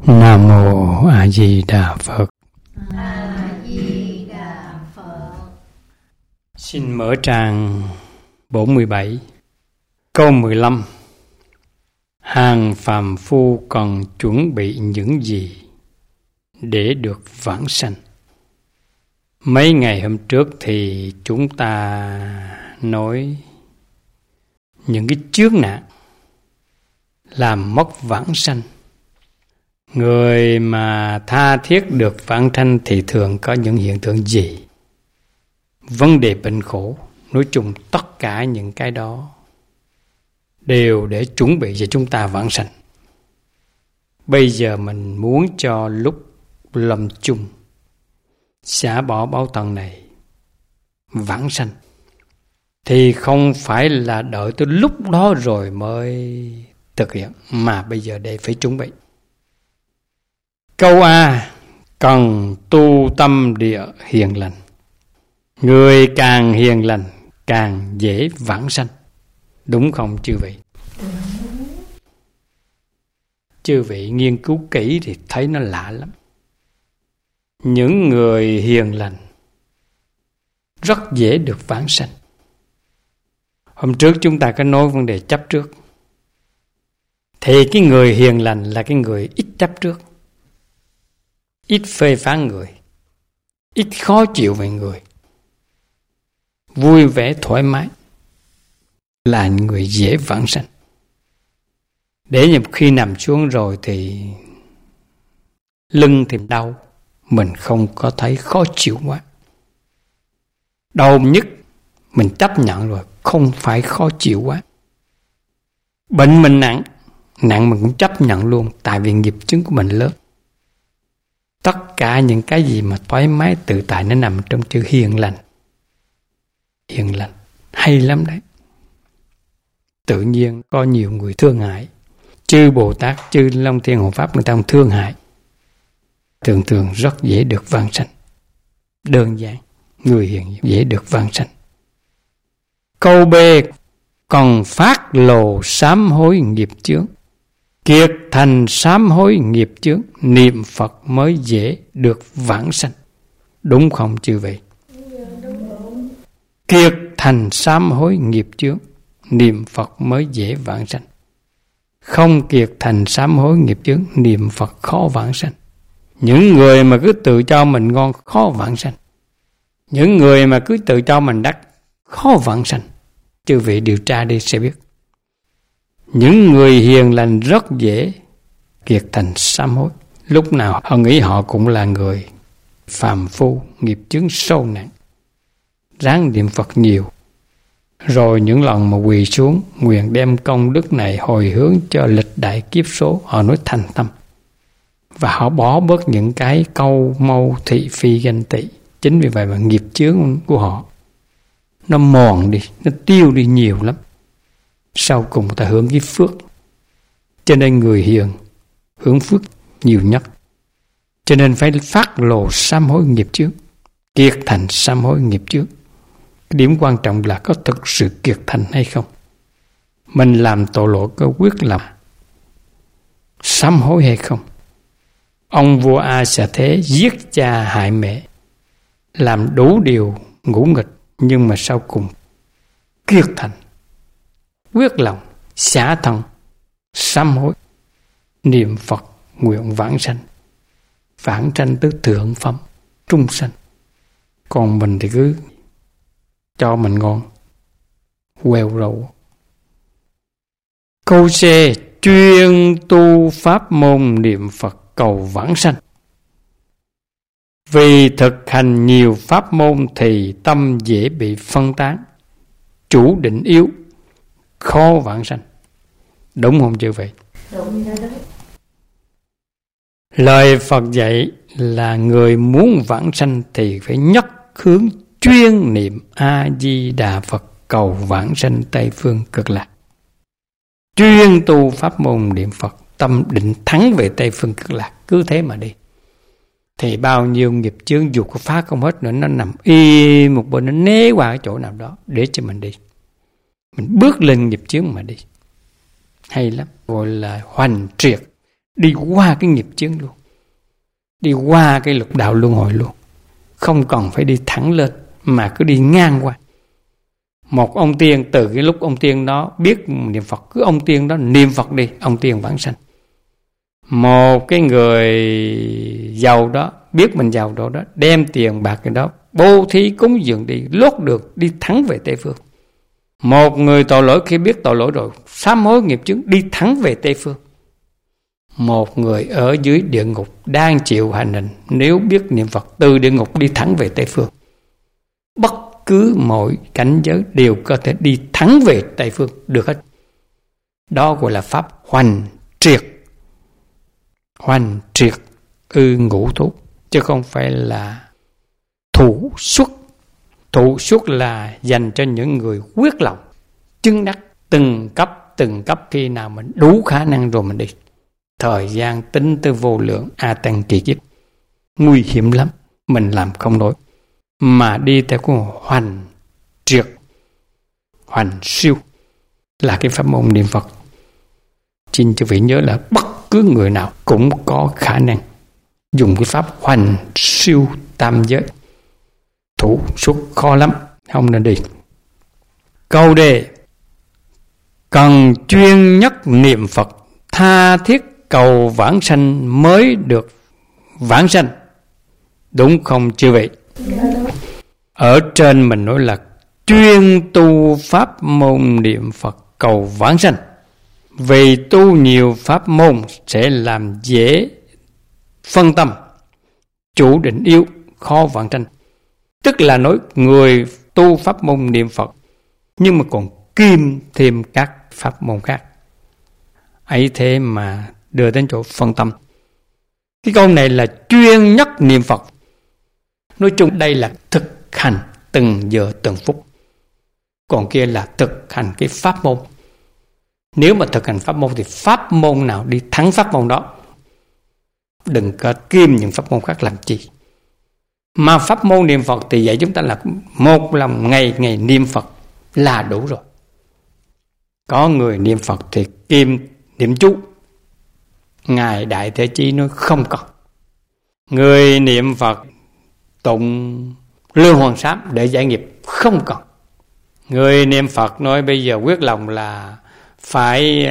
Nam mô A Di Đà Phật. A Di Đà Phật. Xin mở trang 47, câu 15. Hàng phàm phu cần chuẩn bị những gì để được vãng sanh? Mấy ngày hôm trước thì chúng ta nói những cái chướng nạn làm mất vãng sanh. Người mà tha thiết được vãng sanh thì thường có những hiện tượng gì? Vấn đề bệnh khổ, nói chung tất cả những cái đó đều để chuẩn bị cho chúng ta vãng sanh. Bây giờ mình muốn cho lúc lâm chung xả bỏ báo tận này vãng sanh thì không phải là đợi tới lúc đó rồi mới thực hiện, mà bây giờ để phải chuẩn bị. Câu A, cần tu tâm địa hiền lành. Người càng hiền lành càng dễ vãng sanh. Đúng không chư vị? Chư vị nghiên cứu kỹ thì thấy nó lạ lắm. Những người hiền lành rất dễ được vãng sanh. Hôm trước chúng ta có nói vấn đề chấp trước. Thì cái người hiền lành là cái người ít chấp trước, ít phê phán người, ít khó chịu về người, vui vẻ thoải mái, là người dễ vãng sanh. Để nhập khi nằm xuống rồi thì lưng thì đau, mình không có thấy khó chịu quá. Đau nhất mình chấp nhận rồi, không phải khó chịu quá. Bệnh mình nặng mình cũng chấp nhận luôn, tại vì nghiệp chướng của mình lớn. Tất cả những cái gì mà thoải mái tự tại nó nằm trong chữ hiền lành. Hiền lành hay lắm đấy. Tự nhiên có nhiều người thương hại. Chư Bồ Tát, chư Long Thiên Hộ Pháp người ta không thương hại. Thường thường rất dễ được vãng sanh. Đơn giản, người hiền dễ được vãng sanh. Câu B, còn phát lộ sám hối nghiệp chướng. Kiệt thành sám hối nghiệp chướng, niệm Phật mới dễ được vãng sanh. Đúng không chư vị? Kiệt thành sám hối nghiệp chướng, niệm Phật mới dễ vãng sanh. Không kiệt thành sám hối nghiệp chướng, niệm Phật khó vãng sanh. Những người mà cứ tự cho mình ngon khó vãng sanh. Những người mà cứ tự cho mình đắc khó vãng sanh. Chư vị điều tra đi sẽ biết. Những người hiền lành rất dễ kiệt thành sám hối. Lúc nào họ nghĩ họ cũng là người phàm phu, nghiệp chướng sâu nặng, ráng niệm Phật nhiều. Rồi những lần mà quỳ xuống nguyện đem công đức này hồi hướng cho lịch đại kiếp số, họ nói thành tâm. Và họ bỏ bớt những cái câu mâu thị phi ganh tị. Chính vì vậy mà nghiệp chướng của họ nó mòn đi, nó tiêu đi nhiều lắm. Sau cùng ta hưởng cái phước. Cho nên người hiền hưởng phước nhiều nhất. Cho nên phải phát lộ sám hối nghiệp chướng, kiệt thành sám hối nghiệp chướng. Cái điểm quan trọng là có thực sự kiệt thành hay không. Mình làm tội lỗi có quyết làm sám hối hay không. Ông vua A Xà Thế giết cha hại mẹ, làm đủ điều ngũ nghịch, nhưng mà sau cùng kiệt thành, quyết lòng, xả thân, sám hối, niệm Phật, nguyện vãng sanh. Vãng sanh tới thượng phẩm, trung sanh. Còn mình thì cứ cho mình ngon, queo râu. Câu C, chuyên tu pháp môn niệm Phật cầu vãng sanh. Vì thực hành nhiều pháp môn thì tâm dễ bị phân tán, chủ định yếu, khó vãng sanh. Đúng không chư vị? Đúng đó. Lời Phật dạy là người muốn vãng sanh thì phải nhất hướng chuyên niệm A Di Đà Phật cầu vãng sanh Tây Phương Cực Lạc. Chuyên tu pháp môn niệm Phật, tâm định thắng về Tây Phương Cực Lạc, cứ thế mà đi. Thì bao nhiêu nghiệp chướng dù có phá không hết nữa, nó nằm y một bên, nó né qua cái chỗ nào đó để cho mình đi. Mình bước lên nghiệp chướng mà đi. Hay lắm, gọi là hoành triệt. đi qua cái nghiệp chướng luôn, đi qua cái lục đạo luân hồi luôn, không cần phải đi thẳng lên mà cứ đi ngang qua. Một ông tiên, từ cái lúc ông tiên đó biết niệm Phật, cứ ông tiên đó niệm Phật đi, ông tiên vãng sanh. Một cái người giàu đó biết mình giàu đó, đem tiền bạc cái đó bố thí cúng dường đi, lót được đi thẳng về Tây Phương. Một người tội lỗi khi biết tội lỗi rồi sám hối nghiệp chướng đi thẳng về Tây Phương. Một người ở dưới địa ngục đang chịu hành hình, nếu biết niệm Phật từ địa ngục đi thẳng về Tây Phương. Bất cứ mọi cảnh giới đều có thể đi thẳng về Tây Phương được hết. Đó gọi là pháp hoành triệt. Hoành triệt ngũ thú, chứ không phải là thủ xuất. Thủ xuất là dành cho những người quyết lòng chứng đắc từng cấp, khi nào mình đủ khả năng rồi mình đi. Thời gian tính tới vô lượng a tăng kỳ kiếp, nguy hiểm lắm, mình làm không nổi. Mà đi theo con hoành triệt, hoành siêu là cái pháp môn niệm Phật. Xin quý vị nhớ là bất cứ người nào cũng có khả năng dùng cái pháp hoành siêu tam giới. Thủ xuất khó lắm, không nên đi. Câu đề: cần chuyên nhất niệm Phật, tha thiết cầu vãng sanh mới được vãng sanh. Đúng không chư vị? Ở trên mình nói là chuyên tu pháp môn niệm Phật cầu vãng sanh. Vì tu nhiều pháp môn sẽ làm dễ phân tâm, chủ định yếu, khó vãng sanh. Tức là nói người tu pháp môn niệm Phật nhưng mà còn kiêm thêm các pháp môn khác, ấy thế mà đưa đến chỗ phân tâm. Cái câu này là chuyên nhất niệm Phật. Nói chung đây là thực hành từng giờ từng phút, còn kia là thực hành cái pháp môn. Nếu mà thực hành pháp môn thì pháp môn nào đi thắng pháp môn đó, đừng có kiêm những pháp môn khác làm chi. Mà pháp môn niệm Phật thì dạy chúng ta là một lòng ngày ngày niệm Phật là đủ rồi. Có người niệm Phật thì kiêm niệm chú, Ngài Đại Thế Chí nói không cần. Người niệm Phật tụng Lương Hoàng Sám để giải nghiệp không cần. Người niệm Phật nói bây giờ quyết lòng là phải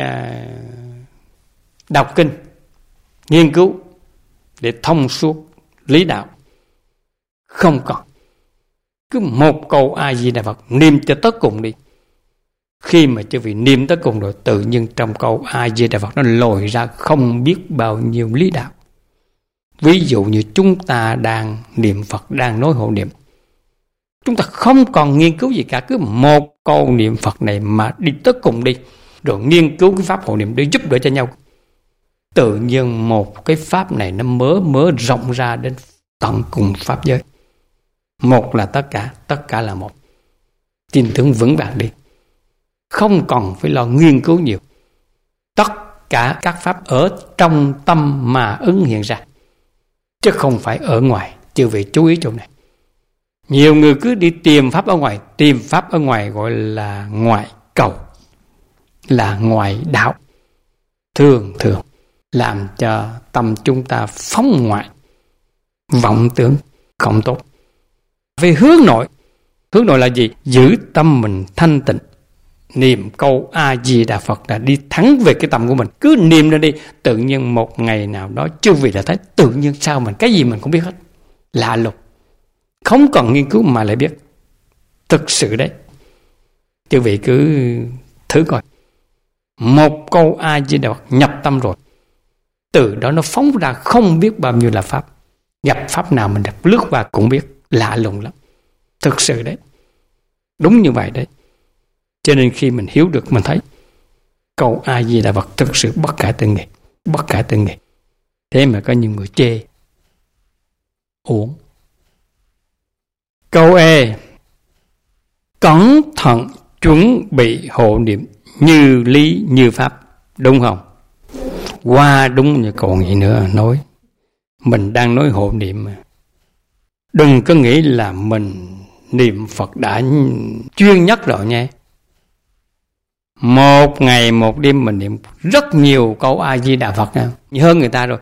đọc kinh, nghiên cứu để thông suốt lý đạo, không cần. Cứ một câu A Di Đà Phật niệm cho tới cùng đi. Khi mà chư vị niệm tới cùng rồi, tự nhiên trong câu A Di Đà Phật nó lồi ra không biết bao nhiêu lý đạo. Ví dụ như chúng ta đang niệm Phật, đang nói hộ niệm, chúng ta không còn nghiên cứu gì cả, cứ một câu niệm Phật này mà đi tới cùng đi, rồi nghiên cứu cái pháp hộ niệm để giúp đỡ cho nhau. Tự nhiên một cái pháp này nó mở rộng ra đến tận cùng pháp giới. Một là tất cả là một. Tin tưởng vững vàng đi, không còn phải lo nghiên cứu nhiều. Tất cả các pháp ở trong tâm mà ứng hiện ra, chứ không phải ở ngoài. Chư vị chú ý chỗ này. Nhiều người cứ đi tìm pháp ở ngoài. Tìm pháp ở ngoài gọi là ngoại cầu, là ngoại đạo. Thường làm cho tâm chúng ta phóng ngoại, vọng tưởng không tốt. Về hướng nội là gì? Giữ tâm mình thanh tịnh, niệm câu A Di Đà Phật là đi thẳng về cái tâm của mình. Cứ niệm lên đi, tự nhiên một ngày nào đó chư vị đã thấy tự nhiên sao mình cái gì mình cũng biết hết. Lạ lùng, không cần nghiên cứu mà lại biết. Thực sự đấy, chư vị cứ thử coi. Một câu A Di Đà Phật nhập tâm rồi, từ đó nó phóng ra không biết bao nhiêu là pháp. Gặp pháp nào mình được lướt qua cũng biết. Lạ lùng lắm. Thực sự đấy, đúng như vậy đấy. Cho nên khi mình hiểu được, mình thấy câu A Di Đà Phật thực sự bất khả tư nghị, bất khả tư nghị. Thế mà có nhiều người chê, uổng. Câu E: cẩn thận chuẩn bị hộ niệm như lý như pháp. Đúng không? Qua đúng như còn gì nữa nói. Mình đang nói hộ niệm mà. Đừng có nghĩ là mình niệm Phật đã chuyên nhất rồi nha. Một ngày một đêm mình niệm rất nhiều câu A Di Đà Phật hơn người ta rồi.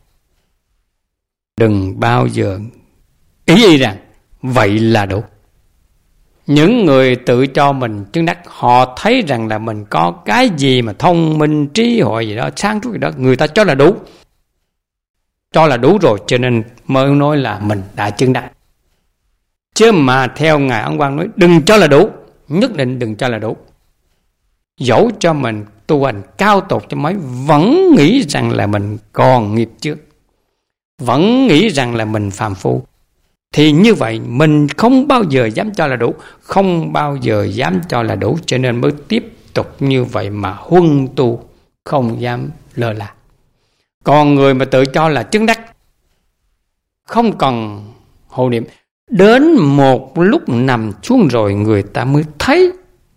Đừng bao giờ ý rằng vậy là đủ. Những người tự cho mình chứng đắc, họ thấy rằng là mình có cái gì mà thông minh, trí huệ gì đó, sáng suốt gì đó, người ta cho là đủ. Cho là đủ rồi, cho nên mới nói là mình đã chứng đắc. Chứ mà theo Ngài Ấn Quang nói, đừng cho là đủ, nhất định đừng cho là đủ. Dẫu cho mình tu hành cao tột cho mấy, vẫn nghĩ rằng là mình còn nghiệp trước, vẫn nghĩ rằng là mình phàm phu, thì như vậy mình không bao giờ dám cho là đủ, không bao giờ dám cho là đủ, cho nên mới tiếp tục như vậy mà huân tu, không dám lơ là. Còn người mà tự cho là chứng đắc, không cần hộ niệm, đến một lúc nằm xuống rồi người ta mới thấy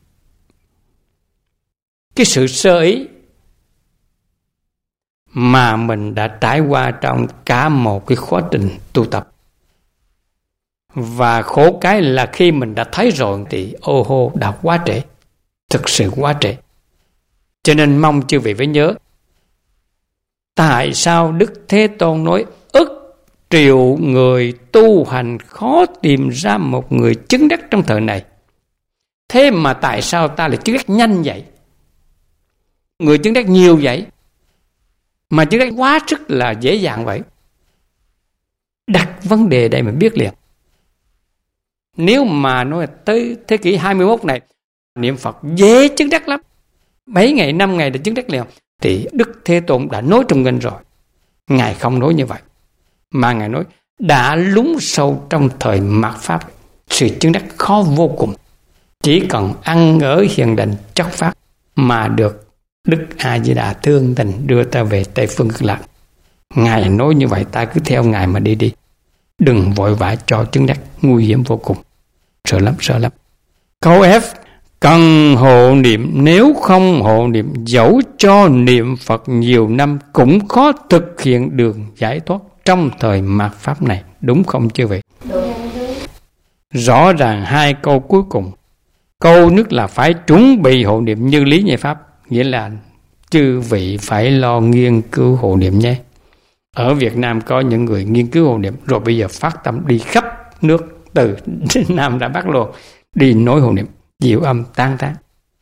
cái sự sơ ý mà mình đã trải qua trong cả một cái quá trình tu tập. Và khổ cái là khi mình đã thấy rồi thì ô hô đã quá trễ, thực sự quá trễ. Cho nên mong chư vị phải nhớ, tại sao Đức Thế Tôn nói ức triệu người tu hành khó tìm ra một người chứng đắc trong thời này. Thế mà tại sao ta lại chứng đắc nhanh vậy? Người chứng đắc nhiều vậy, mà chứng đắc quá sức là dễ dàng vậy. Đặt vấn đề đây mình biết liền. Nếu mà nói tới thế kỷ 21 này, niệm Phật dễ chứng đắc lắm, 7 ngày 5 ngày đã chứng đắc liền, thì Đức Thế Tôn đã nói trong kinh rồi. Ngài không nói như vậy, mà Ngài nói đã lún sâu trong thời mạt Pháp, sự chứng đắc khó vô cùng. Chỉ cần ăn ở hiền định chất phát mà được Đức A Di Đà thương tình đưa ta về Tây Phương Cực Lạc. Ngài nói như vậy, ta cứ theo Ngài mà đi. Đừng vội vã cho chứng đắc, nguy hiểm vô cùng. Sợ lắm. Câu F, cần hộ niệm, nếu không hộ niệm, dẫu cho niệm Phật nhiều năm cũng khó thực hiện đường giải thoát trong thời mạt Pháp này. Đúng không chư vị? Rõ ràng hai câu cuối cùng. Câu nhất là phải chuẩn bị hộ niệm như lý như pháp, nghĩa là chư vị phải lo nghiên cứu hộ niệm nhé. Ở Việt Nam có những người nghiên cứu hộ niệm, rồi bây giờ phát tâm đi khắp nước, từ Nam ra Bắc luôn, đi nói hộ niệm, diệu âm tan tán.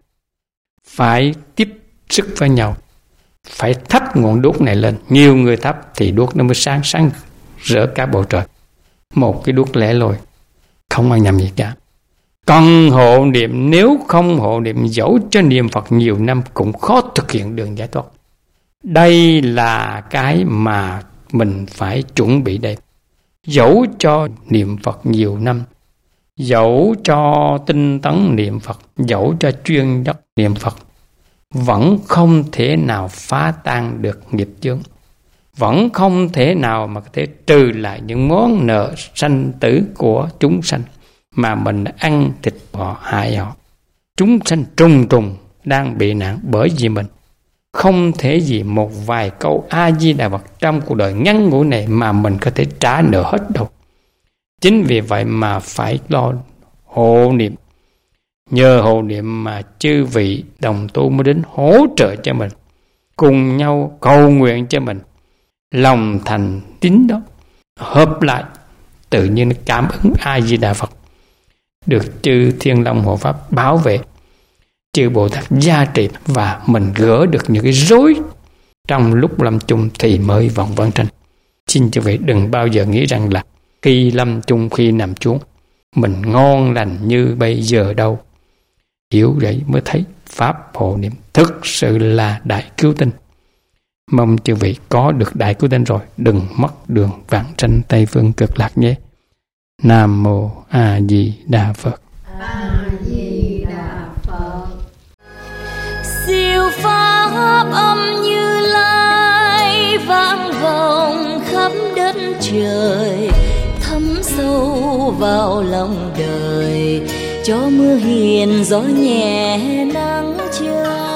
Phải tiếp sức với nhau, phải thắp ngọn đuốc này lên. Nhiều người thắp thì đuốc nó mới sáng rỡ cả bầu trời. Một cái đuốc lẻ loi, không ai nhầm gì cả. Cần hộ niệm, nếu không hộ niệm, dẫu cho niệm Phật nhiều năm cũng khó thực hiện đường giải thoát. Đây là cái mà mình phải chuẩn bị đây. Dẫu cho niệm Phật nhiều năm, dẫu cho tinh tấn niệm Phật, dẫu cho chuyên nhất niệm Phật, vẫn không thể nào phá tan được nghiệp chướng, vẫn không thể nào mà có thể trừ lại những món nợ sanh tử của chúng sanh mà mình đã ăn thịt họ, hại họ. Chúng sanh trùng trùng đang bị nạn bởi vì mình. Không thể gì một vài câu A Di Đà Phật trong cuộc đời ngắn ngủi này mà mình có thể trả nợ hết đâu. Chính vì vậy mà phải lo hộ niệm. Nhờ hộ niệm mà chư vị đồng tu mới đến hỗ trợ cho mình, cùng nhau cầu nguyện cho mình. Lòng thành tín đó hợp lại, tự nhiên nó cảm ứng A Di Đà Phật, được chư Thiên Long Hộ Pháp bảo vệ, chư Bồ Tát gia trì, và mình gỡ được những cái rối trong lúc lâm chung thì mới vòng vân tranh. Xin chư vị đừng bao giờ nghĩ rằng là khi lâm chung, khi nằm xuống mình ngon lành như bây giờ đâu. Hiểu vậy mới thấy pháp hộ niệm thực sự là đại cứu tinh. Mong chư vị có được đại cứu tinh rồi, đừng mất đường vãng sanh Tây Phương Cực Lạc nhé. Nam Mô A Di Đà Phật. A Di Đà Phật. Siêu pháp âm Như Lai vang vọng khắp đất trời, thấm sâu vào lòng đời, cho mưa hiền gió nhẹ nắng chiều.